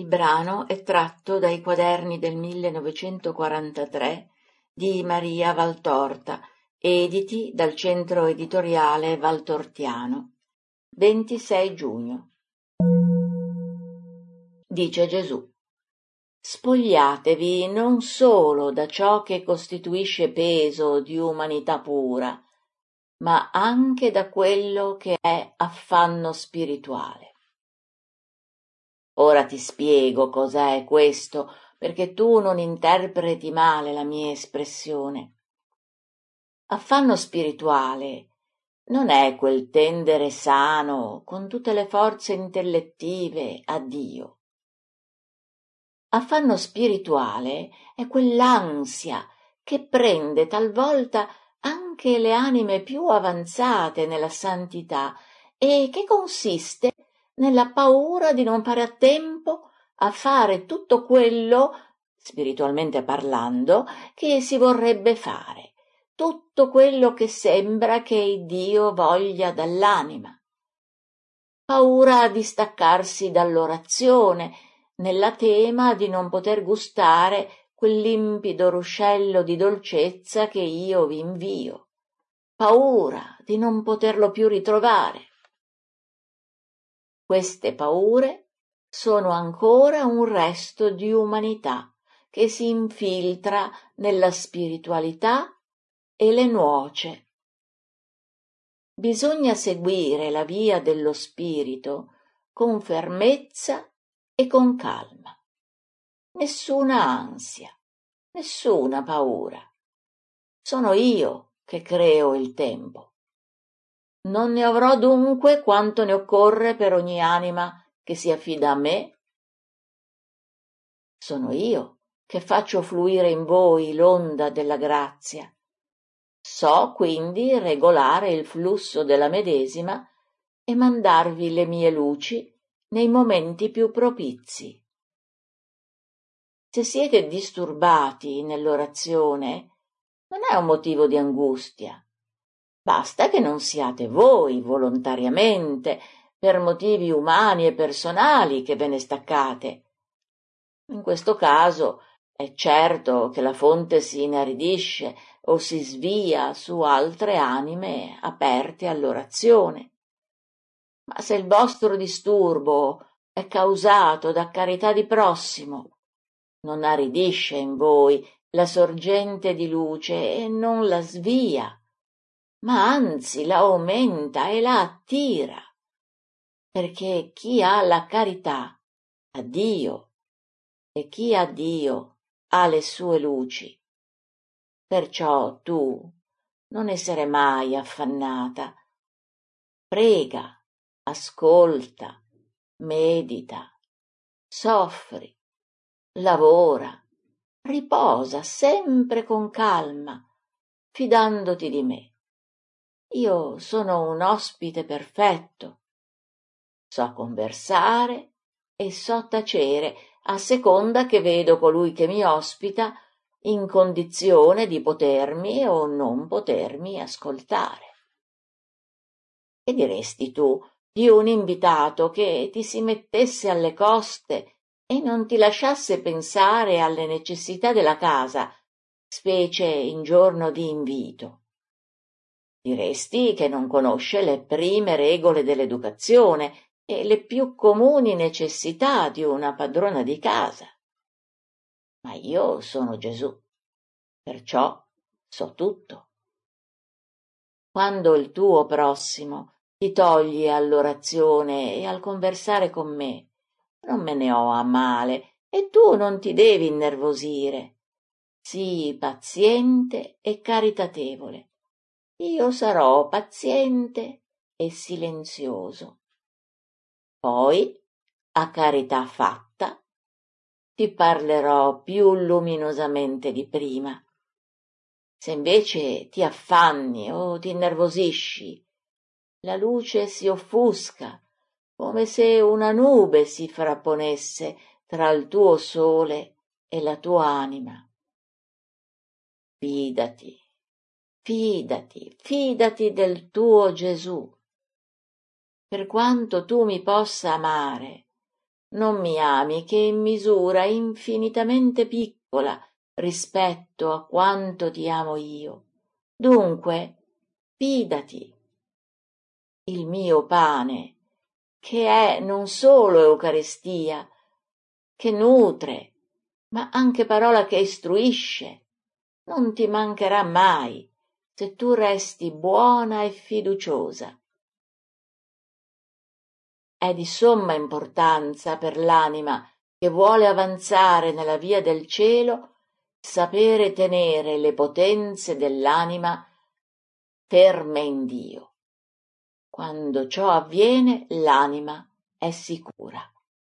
Il brano è tratto dai quaderni del 1943 di Maria Valtorta, editi dal Centro Editoriale Valtortiano. 26 giugno. Dice Gesù: spogliatevi non solo da ciò che costituisce peso di umanità pura, ma anche da quello che è affanno spirituale. Ora ti spiego cosa è questo, perché tu non interpreti male la mia espressione. Affanno spirituale non è quel tendere sano con tutte le forze intellettive a Dio. Affanno spirituale è quell'ansia che prende talvolta anche le anime più avanzate nella santità e che consiste nella paura di non fare a tempo a fare tutto quello, spiritualmente parlando, che si vorrebbe fare, tutto quello che sembra che Dio voglia dall'anima. Paura di staccarsi dall'orazione, nella tema di non poter gustare quel limpido ruscello di dolcezza che io vi invio. Paura di non poterlo più ritrovare. Queste paure sono ancora un resto di umanità che si infiltra nella spiritualità e le nuoce. Bisogna seguire la via dello spirito con fermezza e con calma. Nessuna ansia, nessuna paura. Sono io che creo il tempo. Non ne avrò dunque quanto ne occorre per ogni anima che si affida a me? Sono io che faccio fluire in voi l'onda della grazia. So quindi regolare il flusso della medesima e mandarvi le mie luci nei momenti più propizi. Se siete disturbati nell'orazione, non è un motivo di angustia. Basta che non siate voi volontariamente, per motivi umani e personali, che ve ne staccate. In questo caso è certo che la fonte si inaridisce o si svia su altre anime aperte all'orazione. Ma se il vostro disturbo è causato da carità di prossimo, non aridisce in voi la sorgente di luce e non la svia, ma anzi la aumenta e la attira, perché chi ha la carità ha Dio e chi ha Dio ha le sue luci. Perciò tu non essere mai affannata. Prega, ascolta, medita, soffri, lavora, riposa sempre con calma, fidandoti di me. Io sono un ospite perfetto. So conversare e so tacere, a seconda che vedo colui che mi ospita in condizione di potermi o non potermi ascoltare. Che diresti tu di un invitato che ti si mettesse alle coste e non ti lasciasse pensare alle necessità della casa, specie in giorno di invito? Diresti che non conosce le prime regole dell'educazione e le più comuni necessità di una padrona di casa. Ma io sono Gesù, perciò so tutto. Quando il tuo prossimo ti toglie all'orazione e al conversare con me, non me ne ho a male e tu non ti devi innervosire. Sii paziente e caritatevole. Io sarò paziente e silenzioso. Poi, a carità fatta, ti parlerò più luminosamente di prima. Se invece ti affanni o ti innervosisci, la luce si offusca, come se una nube si frapponesse tra il tuo sole e la tua anima. Fidati, fidati del tuo Gesù. Per quanto tu mi possa amare, non mi ami che in misura infinitamente piccola rispetto a quanto ti amo io. Dunque, fidati. Il mio pane, che è non solo Eucaristia, che nutre, ma anche parola che istruisce, non ti mancherà mai se tu resti buona e fiduciosa. È di somma importanza per l'anima che vuole avanzare nella via del cielo sapere tenere le potenze dell'anima ferme in Dio. Quando ciò avviene, l'anima è sicura.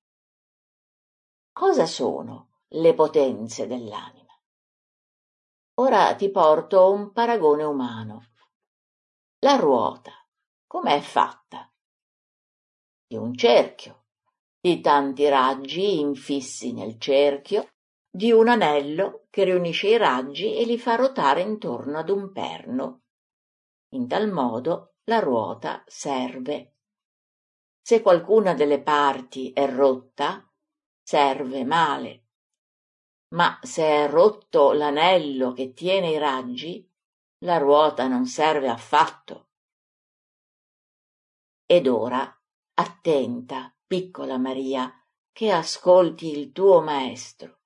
Cosa sono le potenze dell'anima? Ora ti porto un paragone umano. La ruota, com'è fatta? Di un cerchio, di tanti raggi infissi nel cerchio, di un anello che riunisce i raggi e li fa ruotare intorno ad un perno. In tal modo la ruota serve. Se qualcuna delle parti è rotta, serve male. Ma se è rotto l'anello che tiene i raggi, la ruota non serve affatto. Ed ora, attenta, piccola Maria, che ascolti il tuo maestro.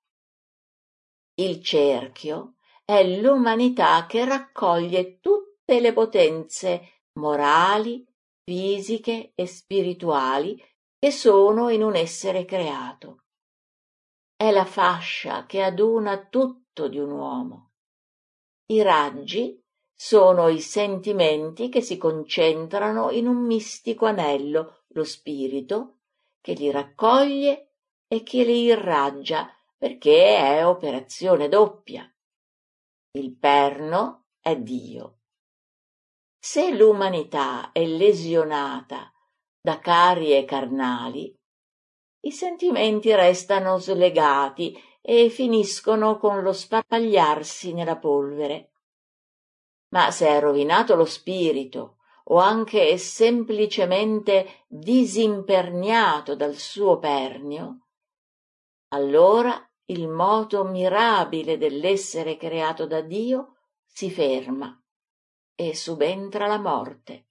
Il cerchio è l'umanità che raccoglie tutte le potenze morali, fisiche e spirituali che sono in un essere creato. È la fascia che aduna tutto di un uomo. I raggi sono i sentimenti che si concentrano in un mistico anello, lo spirito, che li raccoglie e che li irraggia, perché è operazione doppia. Il perno è Dio. Se l'umanità è lesionata da carie carnali, i sentimenti restano slegati e finiscono con lo sparpagliarsi nella polvere. Ma se è rovinato lo spirito o anche semplicemente disimperniato dal suo pernio, allora il moto mirabile dell'essere creato da Dio si ferma e subentra la morte.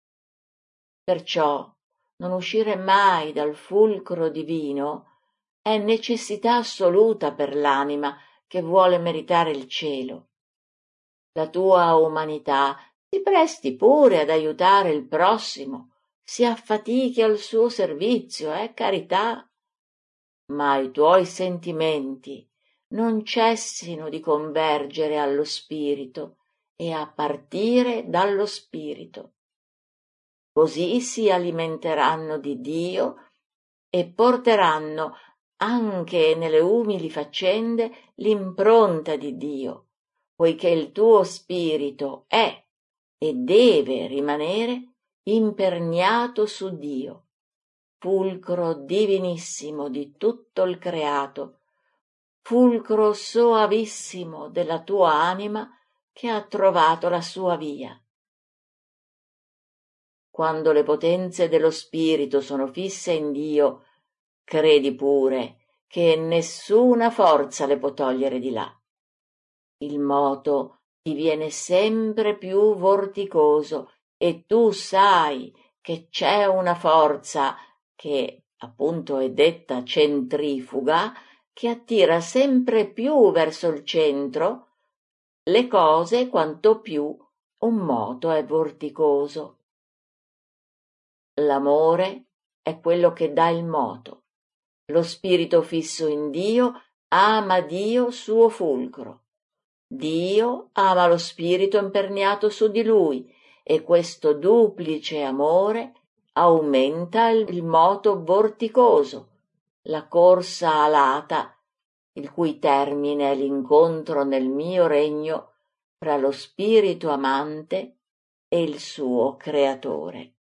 Perciò non uscire mai dal fulcro divino è necessità assoluta per l'anima che vuole meritare il cielo. La tua umanità si presti pure ad aiutare il prossimo, si affatichi al suo servizio, è carità, ma i tuoi sentimenti non cessino di convergere allo spirito e a partire dallo spirito. Così si alimenteranno di Dio e porteranno anche nelle umili faccende l'impronta di Dio, poiché il tuo spirito è e deve rimanere imperniato su Dio, fulcro divinissimo di tutto il creato, fulcro soavissimo della tua anima che ha trovato la sua via. Quando le potenze dello spirito sono fisse in Dio, credi pure che nessuna forza le può togliere di là. Il moto diviene sempre più vorticoso e tu sai che c'è una forza che appunto è detta centrifuga, che attira sempre più verso il centro le cose quanto più un moto è vorticoso. L'amore è quello che dà il moto. Lo spirito fisso in Dio ama Dio suo fulcro. Dio ama lo spirito imperniato su di lui e questo duplice amore aumenta il moto vorticoso, la corsa alata, il cui termine è l'incontro nel mio regno fra lo spirito amante e il suo creatore.